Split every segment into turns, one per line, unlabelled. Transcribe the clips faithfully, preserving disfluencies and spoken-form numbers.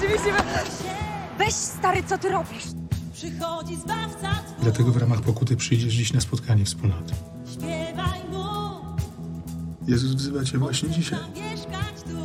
oczywiście. Weź, stary, co ty robisz?
Przychodzi zbawca twój.
Dlatego w ramach pokuty przyjdziesz dziś na spotkanie wspólnoty.
Śpiewaj mu.
Jezus wzywa cię właśnie dzisiaj.
Mieszkać tu.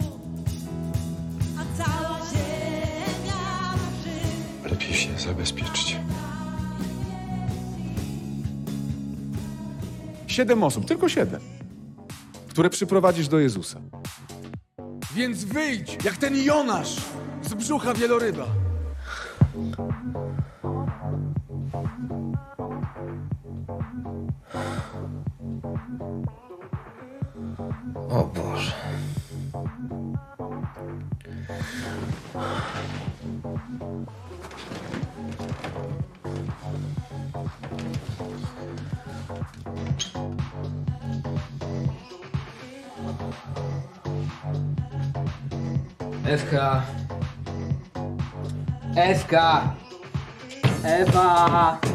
A cała ziemia wrzy.
Lepiej się zabezpieczć.
Siedem osób, tylko siedem, które przyprowadzisz do Jezusa. Więc wyjdź, jak ten Jonasz z brzucha wieloryba.
O Boże.
Ewka. Ewka. Ewa.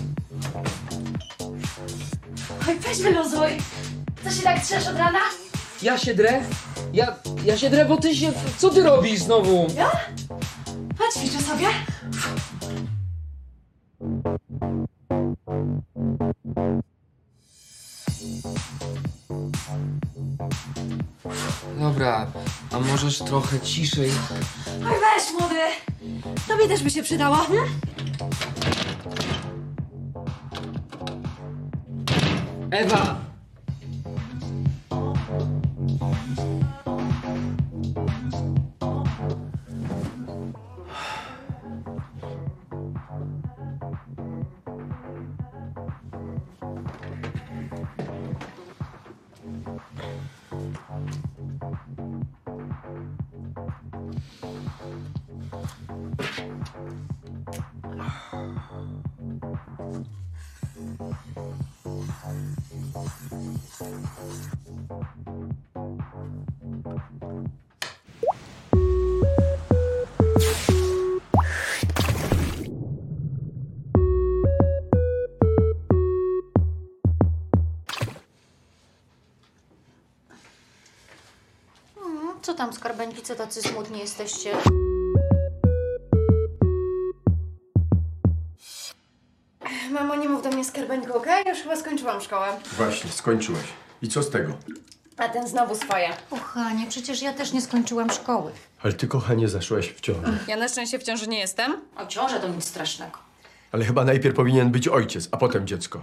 Oj, weź wyluzuj. Co się tak trzesz od rana?
Ja się drę? Ja, ja się drę, bo ty się... Co ty robisz znowu?
Ja? Chodź, ćwiczę sobie.
Dobra, a możesz trochę ciszej?
Oj, weź, młody. Tobie też by się przydało. Hmm?
Ewa!
Co tam, skarbeńki, co tacy smutni jesteście? Mamo, nie mów do mnie skarbeńku, okej? Okay? Już chyba skończyłam szkołę.
Właśnie, skończyłeś. I co z tego?
A ten znowu swoje.
Kochanie, przecież ja też nie skończyłam szkoły.
Ale ty, kochanie, zaszłaś w ciąży.
Ja na szczęście w ciąży nie jestem.
O ciąże to nic strasznego.
Ale chyba najpierw powinien być ojciec, a potem dziecko.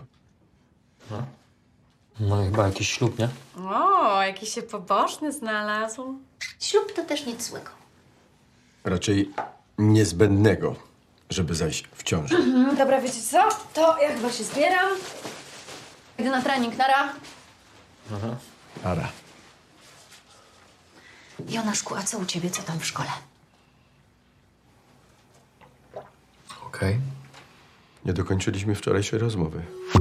No chyba jakiś ślub, nie?
O, jakiś się pobożny znalazł.
Ślub to też nic złego.
Raczej niezbędnego, żeby zajść w ciążę.
Mhm, dobra, wiecie co? To ja chyba się zbieram. Idę na trening, nara.
Aha.
Ara.
Jonaszku, a co u ciebie? Co tam w szkole?
Okej. Okay.
Nie dokończyliśmy wczorajszej rozmowy.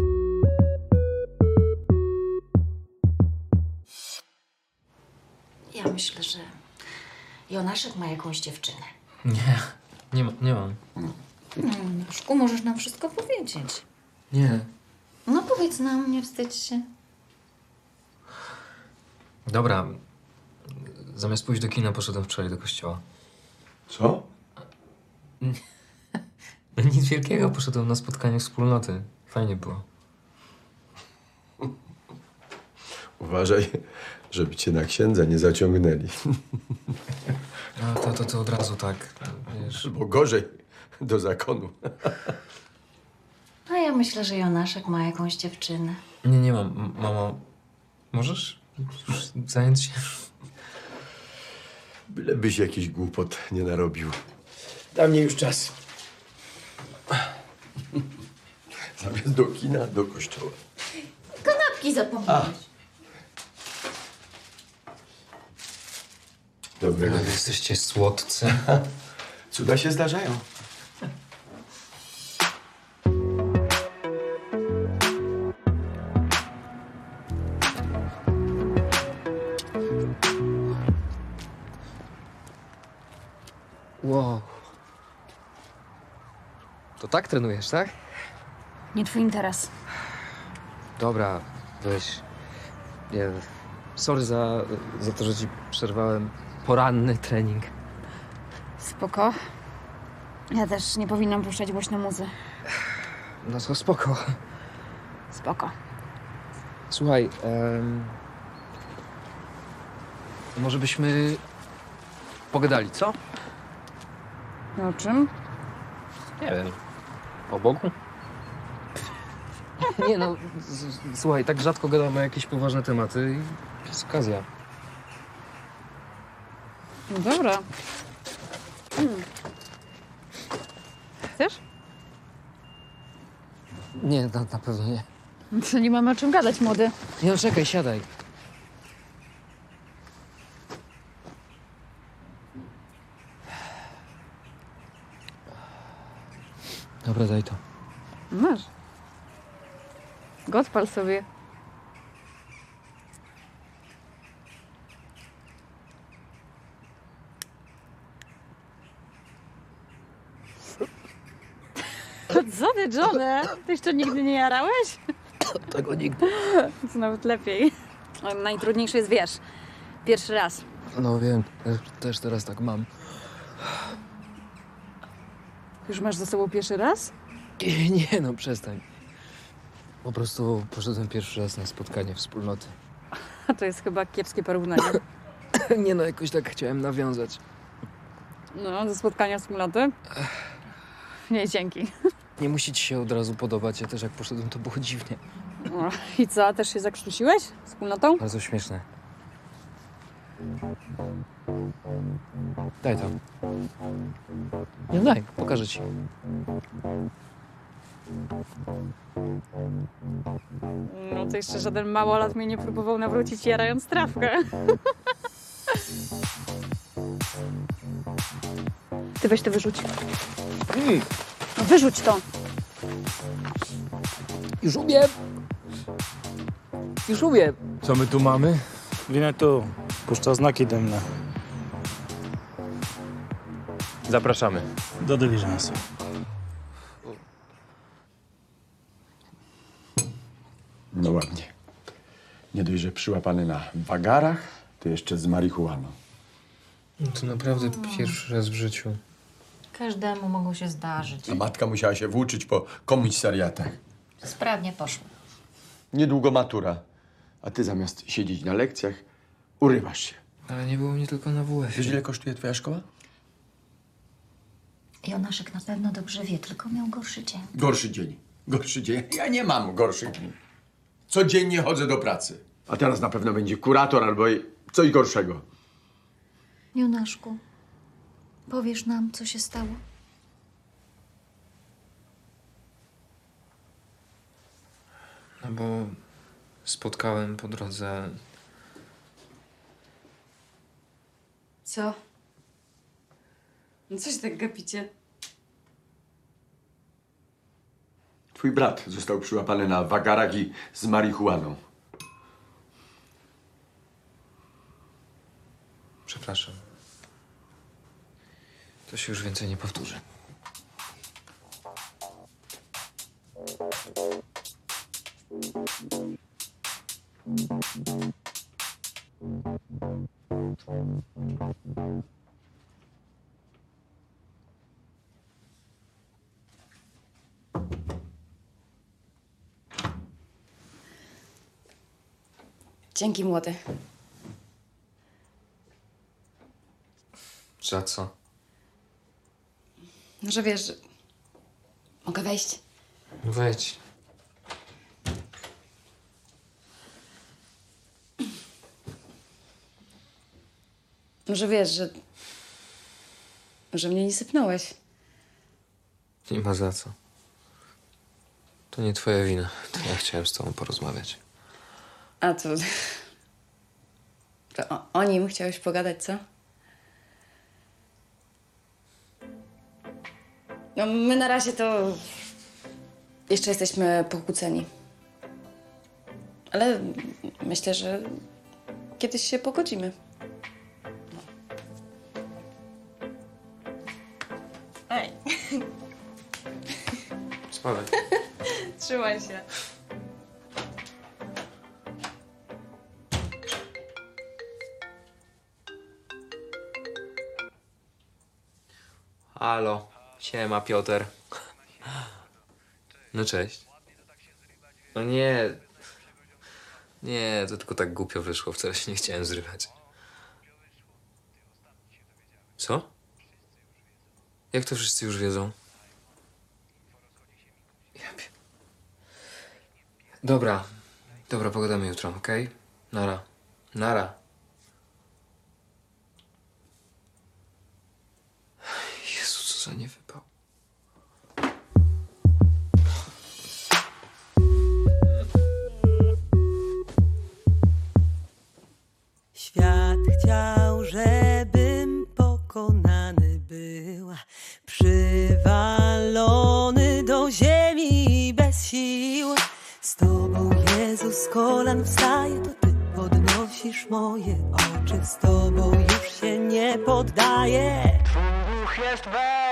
Ja myślę, że Jonaszek ma jakąś dziewczynę.
Nie, nie, ma, nie mam.
No, Jonaszku, możesz nam wszystko powiedzieć.
Nie.
No powiedz nam, nie wstydź się.
Dobra. Zamiast pójść do kina, poszedłem wczoraj do kościoła.
Co?
No nic wielkiego, poszedłem na spotkanie wspólnoty. Fajnie było.
Uważaj, żeby cię na księdza nie zaciągnęli.
No to, to, to od razu tak, wiesz.
Albo gorzej, do zakonu.
A ja myślę, że Jonaszek ma jakąś dziewczynę.
Nie, nie mam. M- Mamo, możesz już zająć się?
Bylebyś jakiś głupot nie narobił.
Dla mnie już czas.
Zamiast do kina, do kościoła.
Kanapki zapomniałeś.
Dobrego.
Ale jesteście słodcy.
Cuda się zdarzają.
Wow. To tak trenujesz, tak?
Nie twój interes.
Dobra, weź. Nie, sorry za, za to, że ci przerwałem poranny trening.
Spoko. Ja też nie powinnam puszczać głośno muzy.
No to spoko.
Spoko.
Słuchaj, em, może byśmy pogadali, co?
No o czym?
Nie wiem. O Bogu? Nie no, z- z- słuchaj, tak rzadko gadamy o jakieś poważne tematy i jest okazja.
No dobra. Hmm. Chcesz?
Nie, na, na pewno nie.
To nie mamy o czym gadać, młody.
Nie no, czekaj, siadaj. Dobra, daj to.
Masz. Go odpal sobie. Co ty, Johnny? Ty jeszcze nigdy nie jarałeś?
Tego nigdy.
To nawet lepiej. Najtrudniejsze jest, wiesz, pierwszy raz.
No wiem, też, też teraz tak mam.
Już masz za sobą pierwszy raz?
Nie, nie no, przestań. Po prostu poszedłem pierwszy raz na spotkanie wspólnoty.
A to jest chyba kiepskie porównanie.
Nie no, jakoś tak chciałem nawiązać.
No, ze spotkania wspólnoty? Nie, dzięki.
Nie musi ci się od razu podobać, ja też jak poszedłem, to było dziwnie.
O, I co, też się zakrztusiłeś wspólnotą?
Bardzo śmieszne. Daj to. Nie daj, pokażę ci.
No to jeszcze żaden małolat mnie nie próbował nawrócić jarając trawkę. Ty weź to wyrzuć. No wyrzuć to.
Już umiem! Już umiem!
Co my tu mamy?
Winnetou, puszcza znaki dymne.
Zapraszamy.
Do dyliżansu.
No ładnie. Nie dość, że przyłapany na wagarach, to jeszcze z marihuaną.
No to naprawdę pierwszy raz w życiu.
Każdemu mogło się zdarzyć.
A matka musiała się włóczyć po komisariatach.
Sprawnie poszło.
Niedługo matura. A ty zamiast siedzieć na lekcjach, urywasz się.
Ale nie było mnie tylko na W F.
Wiesz, ile kosztuje twoja szkoła?
Jonaszek na pewno dobrze wie, tylko miał gorszy dzień.
Gorszy dzień. Gorszy dzień. Ja nie mam gorszych dni. Codziennie chodzę do pracy. A teraz na pewno będzie kurator albo i coś gorszego.
Jonaszku, powiesz nam, co się stało?
No bo spotkałem po drodze...
Co? No coś tak gapicie.
Twój brat został przyłapany na wagarach i z marihuaną.
Przepraszam. To się już więcej nie powtórzy.
Dzięki, młody.
Za co?
No, że wiesz, że... Mogę wejść?
Wejdź.
No, że wiesz, że... Że mnie nie sypnąłeś.
Nie ma za co. To nie twoja wina. To ja chciałem z tobą porozmawiać.
A to... To o, o nim chciałeś pogadać, co? No, my na razie to... Jeszcze jesteśmy pokłóceni. Ale myślę, że kiedyś się pogodzimy. Ej.
Spadaj.
Trzymaj się.
Alo, siema Piotr. No cześć. No nie. Nie, to tylko tak głupio wyszło, wcale się nie chciałem zrywać. Co? Jak to wszyscy już wiedzą? Ja pie... Dobra, dobra, pogadamy jutro, okej? Okay? Nara, nara. Jezu, co za niewypał.
Świat chciał, żebym pokonany była, przywalony do ziemi bez sił. Z Tobą, Jezus, z kolan wstaję, to Ty podnosisz moje oczy. Z Tobą już się nie poddaję. Duch jest we